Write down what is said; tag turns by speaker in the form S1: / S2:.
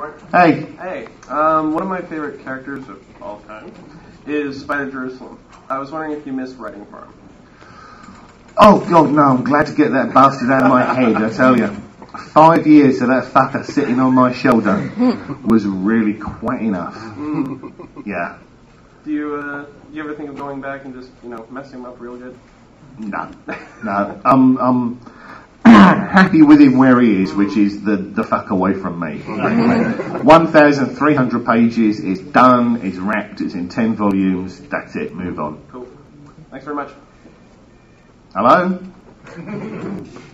S1: Homer.
S2: Hey.
S1: Hey. One of my favorite characters of all time is Spider Jerusalem. I was wondering if you missed writing for him.
S2: Oh, God, no, I'm glad to get that bastard out of my head, I tell you. 5 years of that fucker sitting on my shoulder was really quite enough. Yeah.
S1: Do you ever think of going back and just, messing him up real good?
S2: No. I'm happy with him where he is, which is the fuck away from me. 1,300 pages, it's done, it's wrapped, it's in 10 volumes, that's it, move on.
S1: Cool. Thanks very much.
S2: Hello?